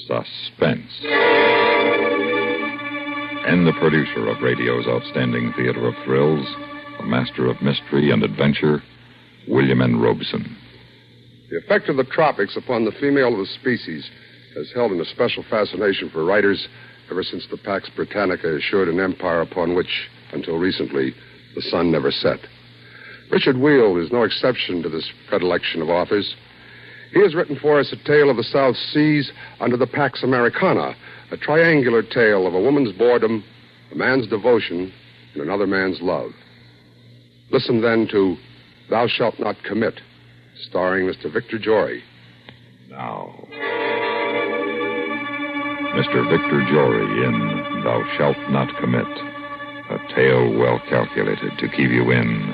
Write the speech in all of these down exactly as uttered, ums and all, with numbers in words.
Suspense. And the producer of radio's outstanding theater of thrills, the master of mystery and adventure, William N. Robeson. The effect of the tropics upon the female of the species has held in a special fascination for writers ever since the Pax Britannica assured an empire upon which, until recently, the sun never set. Richard Weil is no exception to this predilection of authors. He has written for us a tale of the South Seas under the Pax Americana, a triangular tale of a woman's boredom, a man's devotion, and another man's love. Listen then to Thou Shalt Not Commit, starring Mister Victor Jory. Now, Mister Victor Jory in Thou Shalt Not Commit, a tale well calculated to keep you in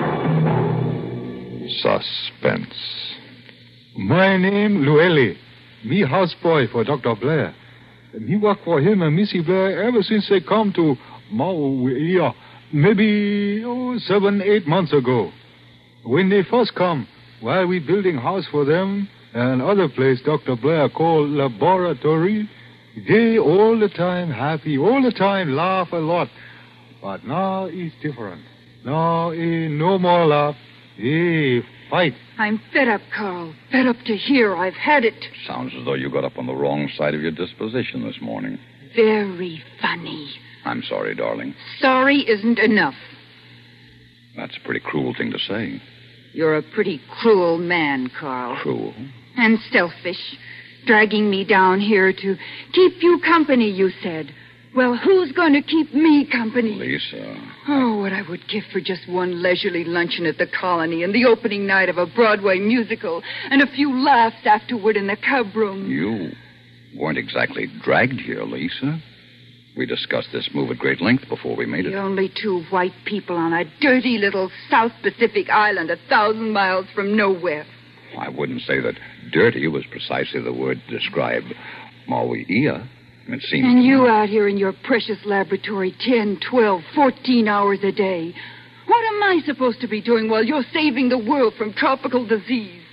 suspense. My name, Llewellyn. Me houseboy for Doctor Blair. Me work for him and Missy Blair ever since they come to Maui, maybe oh, seven, eight months ago. When they first come, while we building house for them and other place Doctor Blair called laboratory, they all the time happy, all the time laugh a lot. But now it's different. Now eh, no more laugh. Eh, fight. I'm fed up, Carl. Fed up to here. I've had it. Sounds as though you got up on the wrong side of your disposition this morning. Very funny. I'm sorry, darling. Sorry isn't enough. That's a pretty cruel thing to say. You're a pretty cruel man, Carl. Cruel? And selfish. Dragging me down here to keep you company, you said. Well, who's going to keep me company? Lisa. Oh, what I would give for just one leisurely luncheon at the Colony and the opening night of a Broadway musical and a few laughs afterward in the cub room. You weren't exactly dragged here, Lisa. We discussed this move at great length before we made it. The only two white people on a dirty little South Pacific island a thousand miles from nowhere. I wouldn't say that dirty was precisely the word to describe Maui-ia. It seems and you out here in your precious laboratory ten, twelve, fourteen hours a day. What am I supposed to be doing while you're saving the world from tropical disease?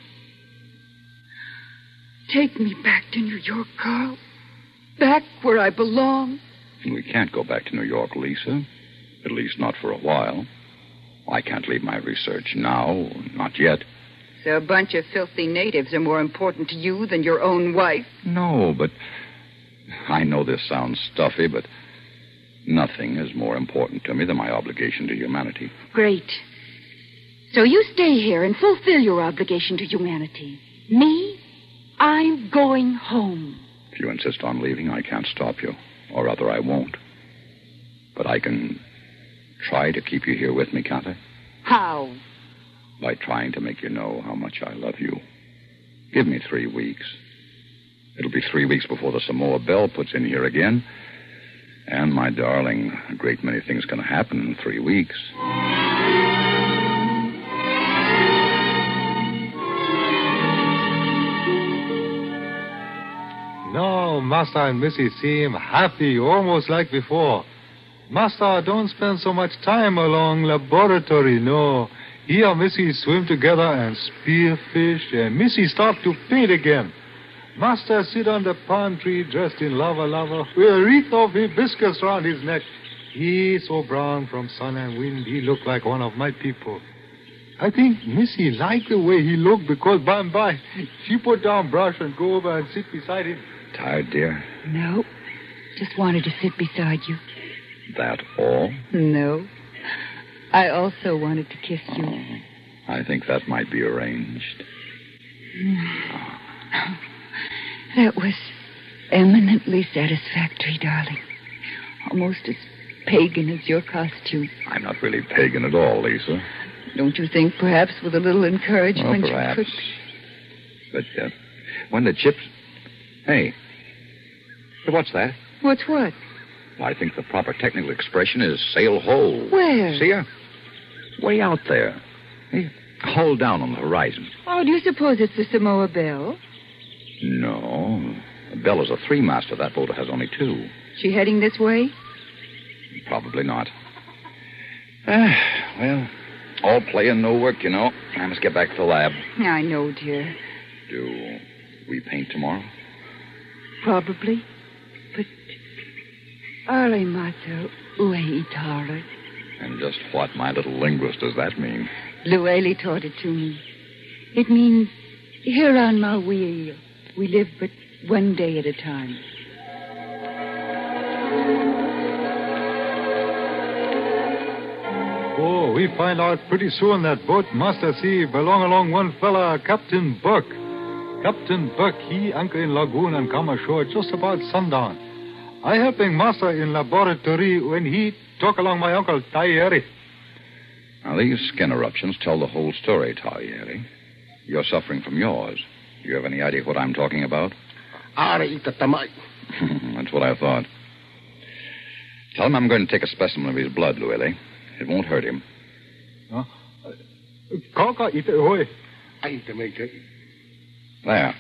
Take me back to New York, Carl. Back where I belong. We can't go back to New York, Lisa. At least not for a while. I can't leave my research now. Not yet. So a bunch of filthy natives are more important to you than your own wife? No, but I know this sounds stuffy, but nothing is more important to me than my obligation to humanity. Great. So you stay here and fulfill your obligation to humanity. Me, I'm going home. If you insist on leaving, I can't stop you. Or rather, I won't. But I can try to keep you here with me, can't I? How? By trying to make you know how much I love you. Give me three weeks. It'll be three weeks before the Samoa Belle puts in here again. And, my darling, a great many things can happen in three weeks. No, Master and Missy seem happy, almost like before. Master don't spend so much time along laboratory, no. He and Missy swim together and spearfish, and Missy start to paint again. Master sit on the palm tree dressed in lava lava with a wreath of hibiscus round his neck. He so brown from sun and wind, he looked like one of my people. I think Missy liked the way he looked because by and by she put down brush and go over and sit beside him. Tired, dear? No. Just wanted to sit beside you. That all? No. I also wanted to kiss you. Oh, I think that might be arranged. That was eminently satisfactory, darling. Almost as pagan as your costume. I'm not really pagan at all, Lisa. Don't you think perhaps with a little encouragement well, perhaps. you could... But uh, when the chips... Hey. What's that? What's what? I think the proper technical expression is sail ho. Where? See her? Way out there. Hey, hull down on the horizon. Oh, do you suppose it's the Samoa Belle? No. The Belle is a three-master. That boat has only two. She heading this way? Probably not. Uh, well, all play and no work, you know. I must get back to the lab. I know, dear. Do we paint tomorrow? Probably. But Arle Mater Ue Itara. And just what, my little linguist, does that mean? Lueli taught it to me. It means, here on Maui, we live but one day at a time. Oh, we find out pretty soon that boat Master see belong along one fella, Captain Burke. Captain Burke, he anchor in lagoon and come ashore just about sundown. I helping Master in laboratory when he talk along my uncle, Tayeri. Now, these skin eruptions tell the whole story, Tayeri. You're suffering from yours. Do you have any idea what I'm talking about? That's what I thought. Tell him I'm going to take a specimen of his blood, Lueli. It won't hurt him. Huh? Kaka ite hoy. There.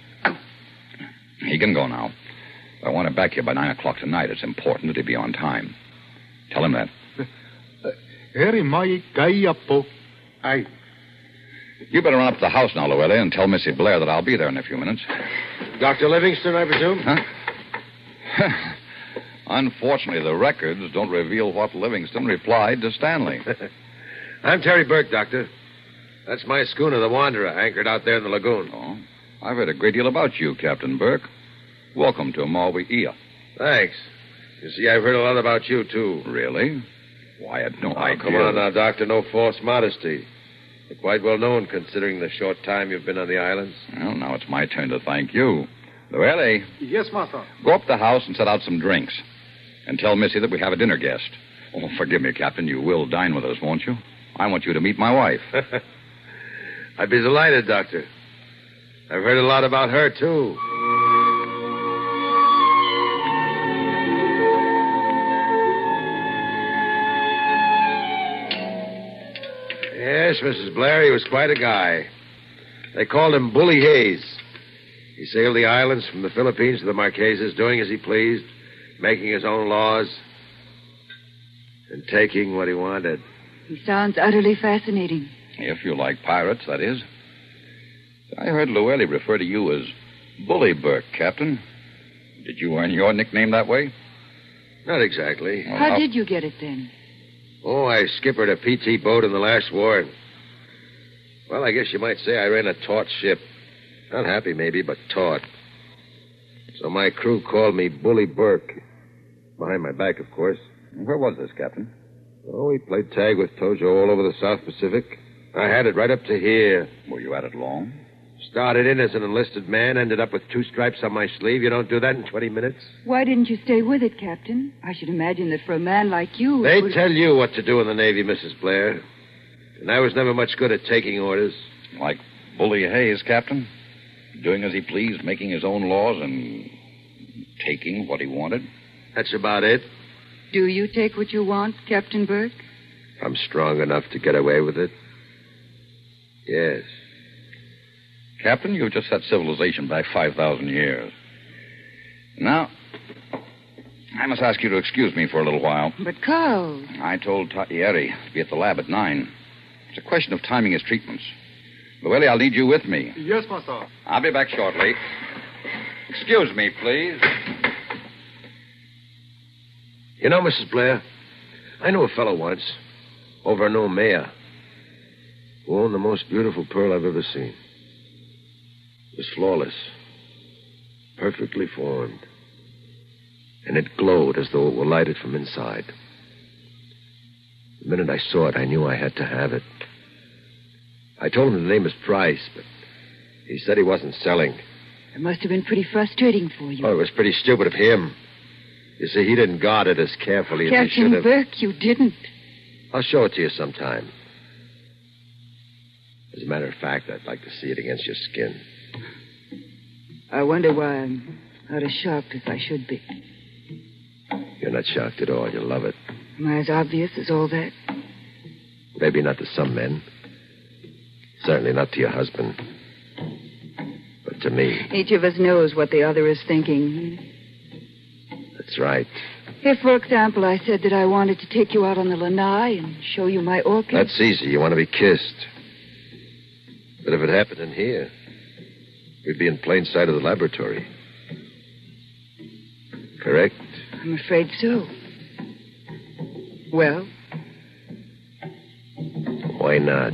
He can go now. I want him back here by nine o'clock tonight. It's important that he be on time. Tell him that. Eri mai gaiapo. Aye. You better run up to the house now, Lueli, and tell Missy Blair that I'll be there in a few minutes. Doctor Livingston, I presume? Huh? Unfortunately, the records don't reveal what Livingston replied to Stanley. I'm Terry Burke, Doctor. That's my schooner, the Wanderer, anchored out there in the lagoon. Oh, I've heard a great deal about you, Captain Burke. Welcome to Maui Ia. Thanks. You see, I've heard a lot about you, too. Really? Why, I had no oh, idea. Come on now, Doctor. No false modesty. You're quite well known, considering the short time you've been on the islands. Well, now it's my turn to thank you. Lueli. Yes, Master. Go up to the house and set out some drinks. And tell Missy that we have a dinner guest. Oh, forgive me, Captain. You will dine with us, won't you? I want you to meet my wife. I'd be delighted, Doctor. I've heard a lot about her, too. Yes, Missus Blair, he was quite a guy. They called him Bully Hayes. He sailed the islands from the Philippines to the Marquesas, doing as he pleased, making his own laws, and taking what he wanted. He sounds utterly fascinating. If you like pirates, that is. I heard Lueli refer to you as Bully Burke, Captain. Did you earn your nickname that way? Not exactly. Well, how, how did you get it then? Oh, I skippered a P T boat in the last war. Well, I guess you might say I ran a taut ship. Not happy, maybe, but taut. So my crew called me Bully Burke. Behind my back, of course. Where was this, Captain? Oh, we played tag with Tojo all over the South Pacific. I had it right up to here. Were you at it long? Started in as an enlisted man, ended up with two stripes on my sleeve. You don't do that in twenty minutes. Why didn't you stay with it, Captain? I should imagine that for a man like you... They would... tell you what to do in the Navy, Missus Blair. And I was never much good at taking orders. Like Bully Hayes, Captain? Doing as he pleased, making his own laws, and taking what he wanted? That's about it. Do you take what you want, Captain Burke? I'm strong enough to get away with it. Yes. Captain, you've just set civilization back five thousand years. Now, I must ask you to excuse me for a little while. But, Carl... I told Tayeri to be at the lab at nine. It's a question of timing his treatments. Lueli, I'll need you with me. Yes, Master. I'll be back shortly. Excuse me, please. You know, Missus Blair, I knew a fellow once, over in Noumea, who owned the most beautiful pearl I've ever seen. It was flawless, perfectly formed, and it glowed as though it were lighted from inside. The minute I saw it, I knew I had to have it. I told him the name was Price, but he said he wasn't selling. It must have been pretty frustrating for you. Oh, it was pretty stupid of him. You see, he didn't guard it as carefully as he should have. Captain Burke, you didn't. I'll show it to you sometime. As a matter of fact, I'd like to see it against your skin. I wonder why I'm not as shocked as I should be. You're not shocked at all. You love it. Am I as obvious as all that? Maybe not to some men. Certainly not to your husband. But to me. Each of us knows what the other is thinking. That's right. If, for example, I said that I wanted to take you out on the lanai and show you my orchid... That's easy. You want to be kissed. But if it happened in here, we'd be in plain sight of the laboratory. I'm afraid so. Well? Why not?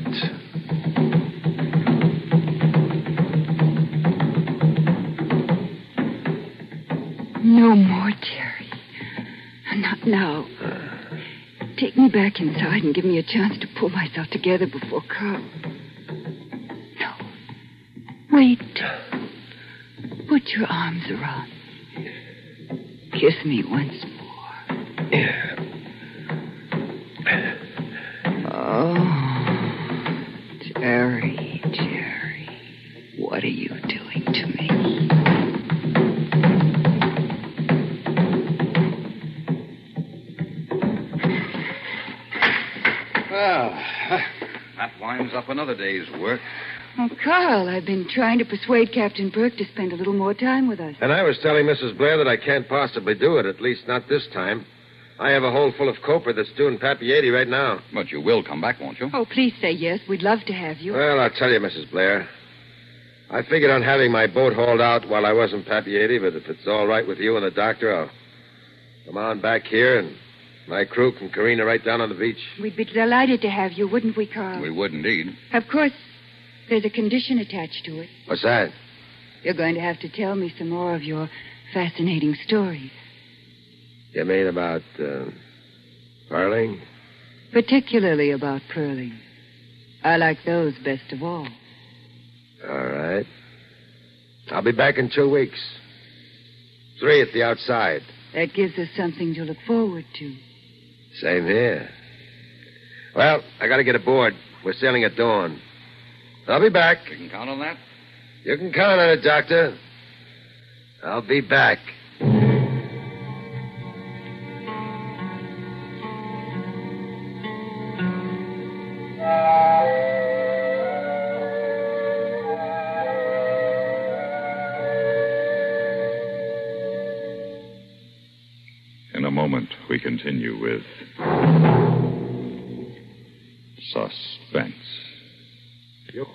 No more, Terry. Not now. Take me back inside and give me a chance to pull myself together before Carl. No. Wait. Put your arms around me. Kiss me once more. Yeah. Oh, Terry, Terry, what are you doing to me? Well, that winds up another day's work. Oh, Carl, I've been trying to persuade Captain Burke to spend a little more time with us. And I was telling Missus Blair that I can't possibly do it, at least not this time. I have a hold full of copra that's due in Papieti right now. But you will come back, won't you? Oh, please say yes. We'd love to have you. Well, I'll tell you, Missus Blair. I figured on having my boat hauled out while I was in Papieti, but if it's all right with you and the doctor, I'll come on back here and my crew can careen right down on the beach. We'd be delighted to have you, wouldn't we, Carl? We would indeed. Of course, there's a condition attached to it. What's that? You're going to have to tell me some more of your fascinating stories. You mean about, uh, pearling? Particularly about pearling. I like those best of all. All right. I'll be back in two weeks. Three at the outside. That gives us something to look forward to. Same here. Well, I got to get aboard. We're sailing at dawn. I'll be back. You can count on that? You can count on it, Doctor. I'll be back. In a moment, we continue with Suspense. Yep.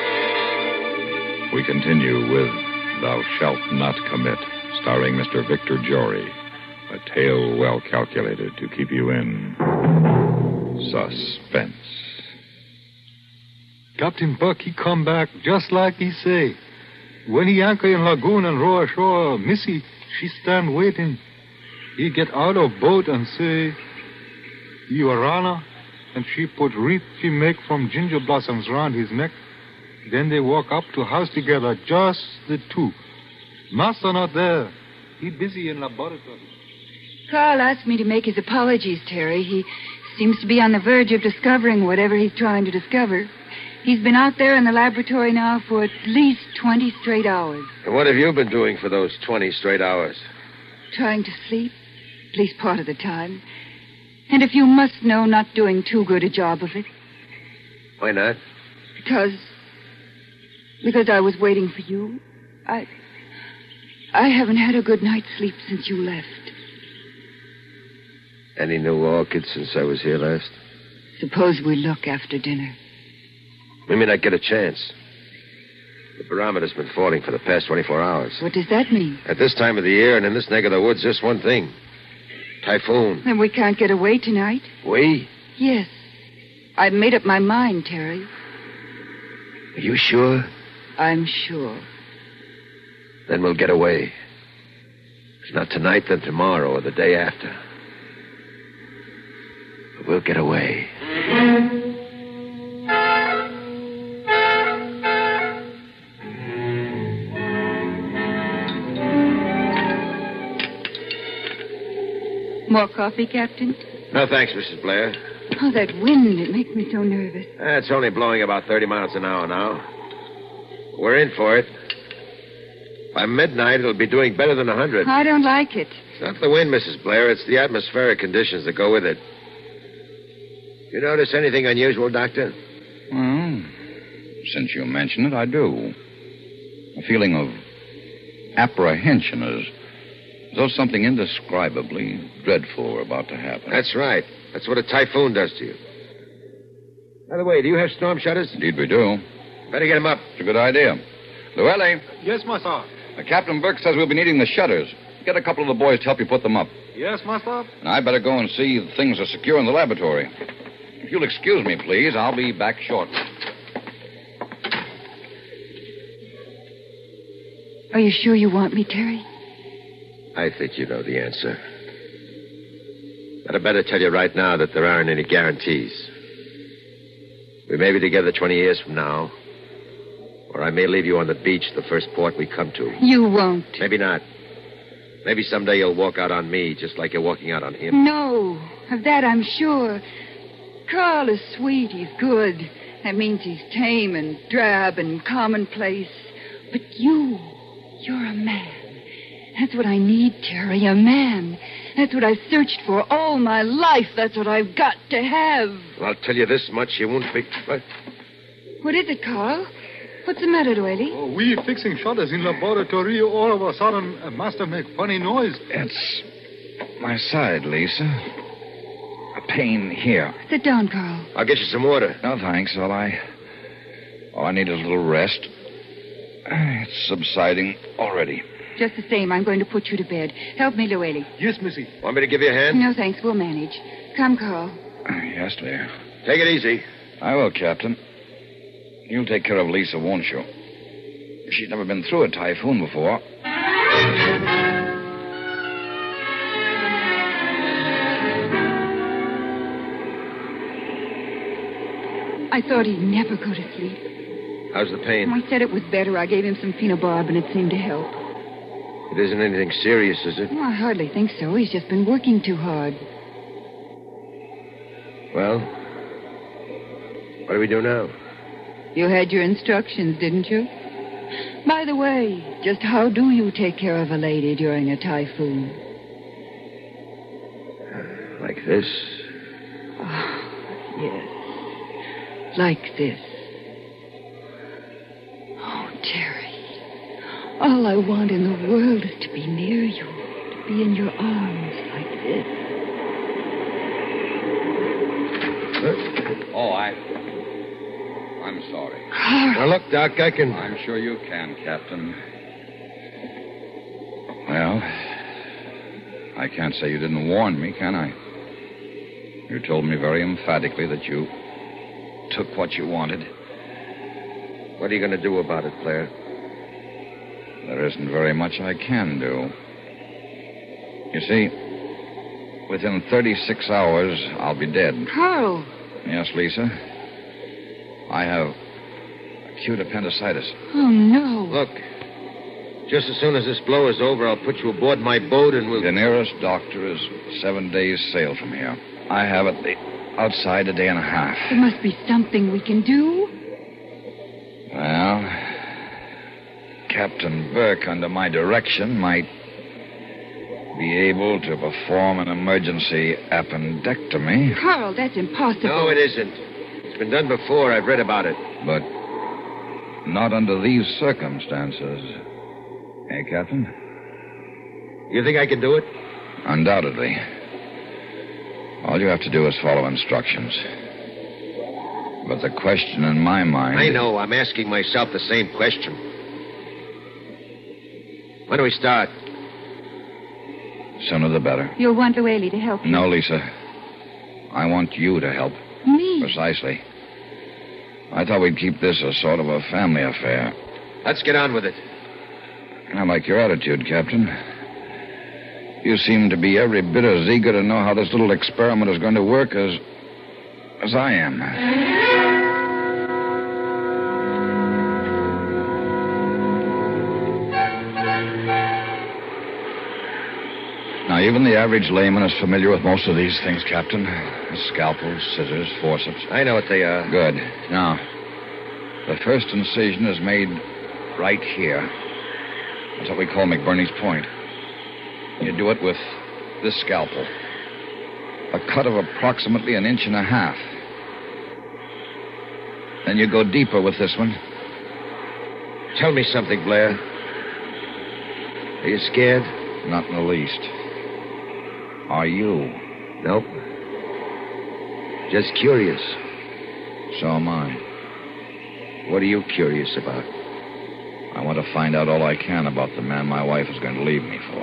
We continue with Thou Shalt Not Commit, starring Mister Victor Jory, a tale well calculated to keep you in suspense. Captain Buck, he come back just like he say. When he anchor in lagoon and row ashore, Missy, she stand waiting. He get out of boat and say, Iorana, and she put wreath she make from ginger blossoms round his neck. Then they walk up to house together, just the two. Master not there. He busy in laboratory. Carl asked me to make his apologies, Terry. He seems to be on the verge of discovering whatever he's trying to discover. He's been out there in the laboratory now for at least twenty straight hours. And what have you been doing for those twenty straight hours? Trying to sleep, at least part of the time. And if you must know, not doing too good a job of it. Why not? Because... Because I was waiting for you. I... I haven't had a good night's sleep since you left. Any new orchids since I was here last? Suppose we look after dinner. We may not get a chance. The barometer's been falling for the past twenty-four hours. What does that mean? At this time of the year and in this neck of the woods, just one thing. Typhoon. Then we can't get away tonight? We? Yes. I've made up my mind, Terry. Are you sure? I'm sure. Then we'll get away. If not tonight, then tomorrow or the day after. But we'll get away. More coffee, Captain? No, thanks, Missus Blair. Oh, that wind, it makes me so nervous. Uh, it's only blowing about thirty miles an hour now. We're in for it. By midnight, it'll be doing better than one hundred. I don't like it. It's not the wind, Missus Blair. It's the atmospheric conditions that go with it. You notice anything unusual, Doctor? Well, since you mention it, I do. A feeling of apprehension, as though something indescribably dreadful were about to happen. That's right. That's what a typhoon does to you. By the way, do you have storm shutters? Indeed we do. Better get them up. It's a good idea. Llewellyn, Yes, Master. uh, Captain Burke says we'll be needing the shutters. get a couple of the boys to help you put them up. Yes, Master? And I better go and see that things are secure in the laboratory. If you'll excuse me, please, I'll be back shortly. Are you sure you want me, Terry? I think you know the answer. But I better tell you right now that there aren't any guarantees. We may be together twenty years from now, or I may leave you on the beach, the first port we come to. You won't. Maybe not. Maybe someday you'll walk out on me, just like you're walking out on him. No, of that I'm sure. Carl is sweet. He's good. That means he's tame and drab and commonplace. But you, you're a man. That's what I need, Terry, a man. That's what I've searched for all my life. That's what I've got to have. Well, I'll tell you this much, you won't be... What? What is it, Carl? What's the matter, Doily? Oh, we fixing shutters in laboratory. All of a sudden, a master make funny noise. It's my side, Lisa. A pain here. Sit down, Carl. I'll get you some water. No, thanks. All I... All I need is a little rest. It's subsiding already. Just the same, I'm going to put you to bed. Help me, Llewellyn. Yes, Missy. Want me to give you a hand? No, thanks. We'll manage. Come, Carl. Yes, dear. Take it easy. I will, Captain. You'll take care of Lisa, won't you? She's never been through a typhoon before. I thought he'd never go to sleep. How's the pain? I said it was better. I gave him some phenobarb, and it seemed to help. It isn't anything serious, is it? Well, I hardly think so. He's just been working too hard. Well, what do we do now? You had your instructions, didn't you? By the way, just how do you take care of a lady during a typhoon? Like this? Oh, yes. Like this. Oh, Terry. All I want in the world is to be near you, to be in your arms like this. Oh, I... I'm sorry. Carl. Now, look, Doc, I can... I'm sure you can, Captain. Well, I can't say you didn't warn me, can I? You told me very emphatically that you took what you wanted. What are you going to do about it, Blair? There isn't very much I can do. You see, within thirty-six hours, I'll be dead. Carl. Yes, Lisa. I have acute appendicitis. Oh, no. Look, just as soon as this blow is over, I'll put you aboard my boat and we'll... The nearest doctor is seven days' sail from here. I have it the outside a day and a half. There must be something we can do. Well, Captain Burke, under my direction, might be able to perform an emergency appendectomy. Carl, that's impossible. No, it isn't. It's been done before. I've read about it. But not under these circumstances. Eh, Captain? You think I can do it? Undoubtedly. All you have to do is follow instructions. But the question in my mind... I know. I'm asking myself the same question. When do we start? Sooner the better. You'll want Llewellyn to help you. No, Lisa. I want you to help. Me? Precisely. I thought we'd keep this a sort of a family affair. Let's get on with it. I like your attitude, Captain. You seem to be every bit as eager to know how this little experiment is going to work as... as I am. Now, even the average layman is familiar with most of these things, Captain. Scalpels, scissors, forceps. I know what they are. Good. Now, the first incision is made right here. That's what we call McBurney's point. You do it with this scalpel. A cut of approximately an inch and a half. Then you go deeper with this one. Tell me something, Blair. Are you scared? Not in the least. Are you? Nope. Just curious. So am I. What are you curious about? I want to find out all I can about the man my wife is going to leave me for.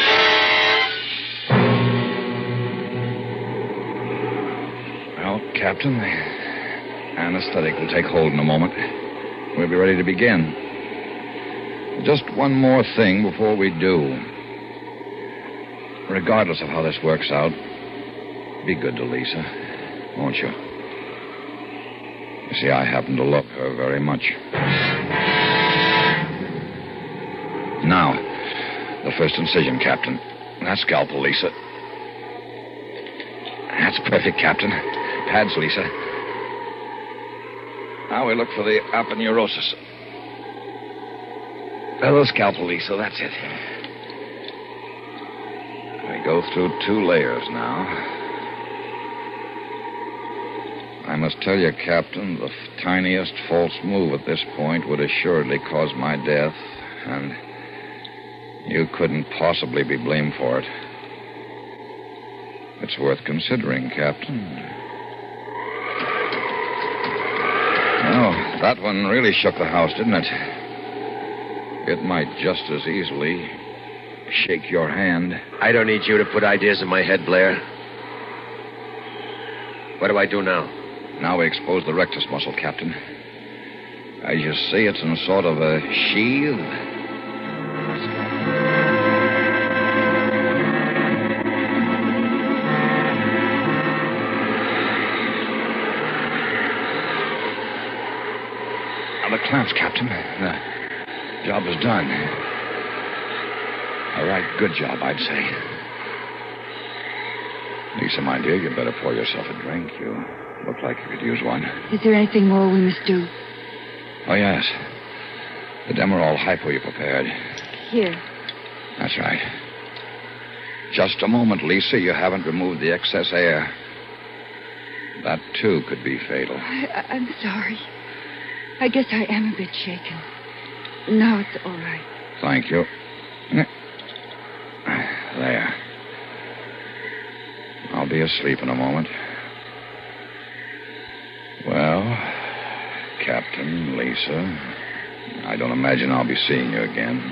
Well, Captain, the anesthetic will take hold in a moment. We'll be ready to begin. Just one more thing before we do. Regardless of how this works out, be good to Lisa, won't you? You see, I happen to love her very much. Now, the first incision, Captain. That scalpel, Lisa. That's perfect, Captain. Pads, Lisa. Now we look for the aponeurosis. Fellow scalpel, Lisa. That's it. We go through two layers now. I must tell you, Captain, the f- tiniest false move at this point would assuredly cause my death, and you couldn't possibly be blamed for it. It's worth considering, Captain. Oh, that one really shook the house, didn't it? It might just as easily shake your hand. I don't need you to put ideas in my head, Blair. What do I do now? Now we expose the rectus muscle, Captain. As you see, it's in sort of a sheath. The clamps, Captain. The job is done. A right good job, I'd say. Lisa, my dear, you'd better pour yourself a drink. You look like you could use one. Is there anything more we must do? Oh, yes. The Demerol hypo you prepared. Here. That's right. Just a moment, Lisa. You haven't removed the excess air. That, too, could be fatal. I, I'm sorry. I guess I am a bit shaken. Now it's all right. Thank you. There. I'll be asleep in a moment. Well, Captain, Lisa, I don't imagine I'll be seeing you again.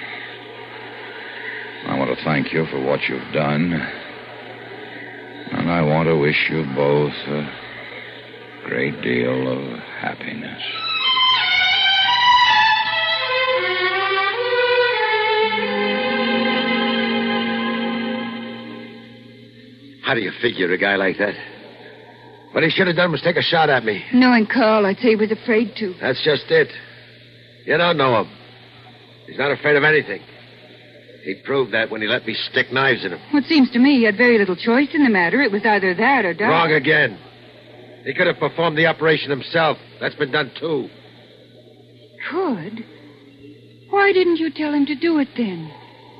I want to thank you for what you've done. And I want to wish you both a great deal of happiness. How do you figure a guy like that? What he should have done was take a shot at me. Knowing Carl, I'd say he was afraid to. That's just it. You don't know him. He's not afraid of anything. He proved that when he let me stick knives in him. Well, it seems to me he had very little choice in the matter. It was either that or die. Wrong again. He could have performed the operation himself. That's been done, too. Could? Why didn't you tell him to do it then?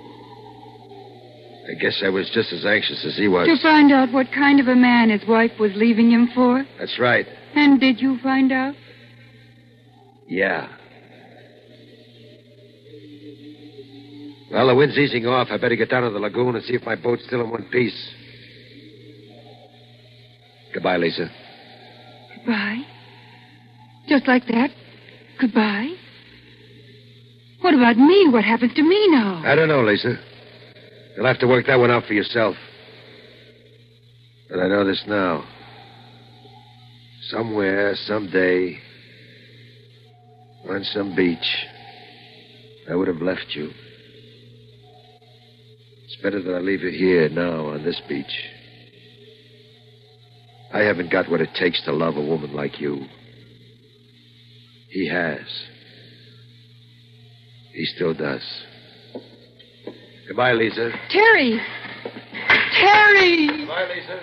I guess I was just as anxious as he was. To find out what kind of a man his wife was leaving him for? That's right. And did you find out? Yeah. Well, the wind's easing off. I better get down to the lagoon and see if my boat's still in one piece. Goodbye, Lisa. Goodbye? Just like that? Goodbye? What about me? What happens to me now? I don't know, Lisa. You'll have to work that one out for yourself. But I know this now. Somewhere, someday, on some beach, I would have left you. It's better that I leave you here now on this beach. I haven't got what it takes to love a woman like you. He has. He still does. Goodbye, Lisa. Terry! Terry! Goodbye, Lisa.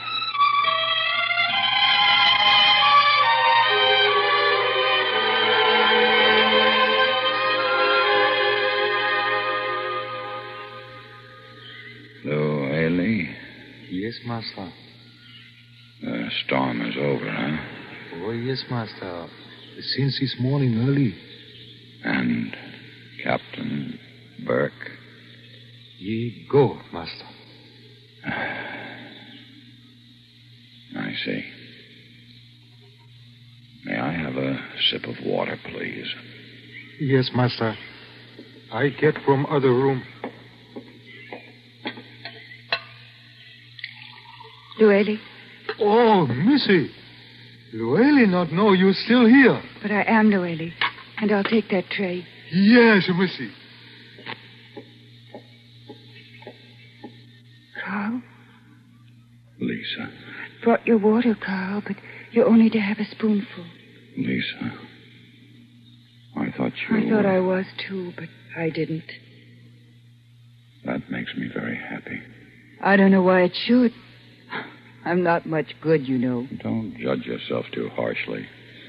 Hello, Ailey. Yes, Master. The storm is over, huh? Oh, yes, Master. Since this morning early. And Captain Burke? Ye go, Master. I see. May I have a sip of water, please? Yes, master. I get from other room. Lueli, Oh, Missy. Lueli not know you still here. but I am Lueli, and I'll take that tray. Yes, Missy. Carl, Lisa. brought your water, Carl, but you're only to have a spoonful. Lisa. I thought you... I thought I was, too, but I didn't. That makes me very happy. I don't know why it should. I'm not much good, you know. Don't judge yourself too harshly.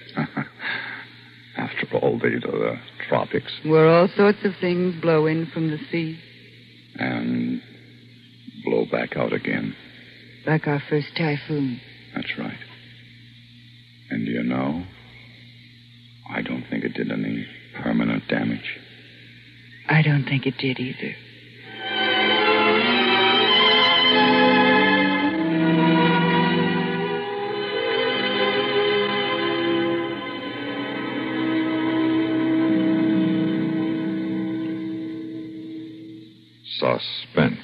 After all, these are the tropics. Where all sorts of things blow in from the sea. And blow back out again. Like our first typhoon. That's right. And do you know, I don't think it did any permanent damage. I don't think it did either. Suspense,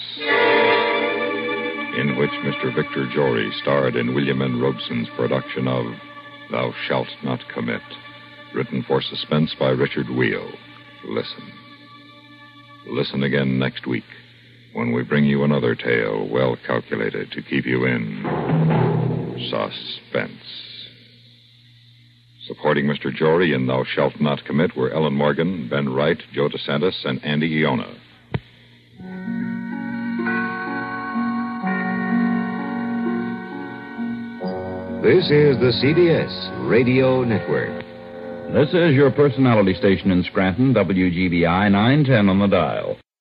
in which Mister Victor Jory starred in William N. Robeson's production of Thou Shalt Not Commit, written for suspense by Richard Wheel. Listen. Listen again next week when we bring you another tale well calculated to keep you in suspense. Supporting Mister Jory in Thou Shalt Not Commit were Ellen Morgan, Ben Wright, Joe DeSantis, and Andy Iona. This is the C B S Radio Network. This is your personality station in Scranton, W G B I nine ten on the dial.